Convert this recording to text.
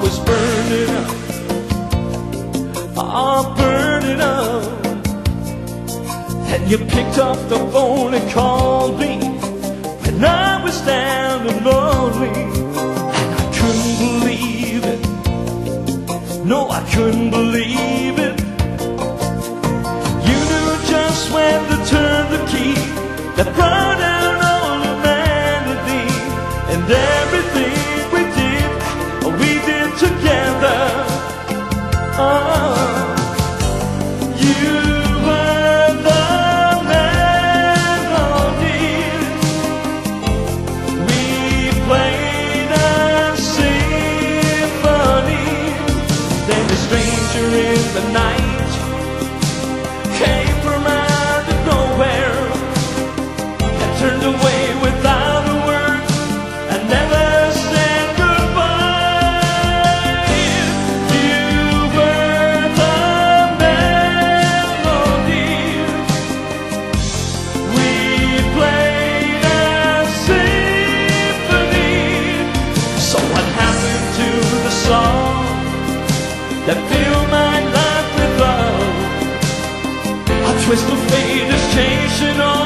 was burning up, oh, burning up. And you picked up the phone and called me when I was down and lonely. And I couldn't believe it, no, I couldn't believe it. You knew just when to turn the key that brought down all humanity. And everything we did together. Oh, you were the melody. We played a symphony. Then a stranger in the night came from out of nowhere and turned away without a word and never said goodbye. You were the melody. We played a symphony. So what happened to the song that filled my life with love? A twist of fate is changing all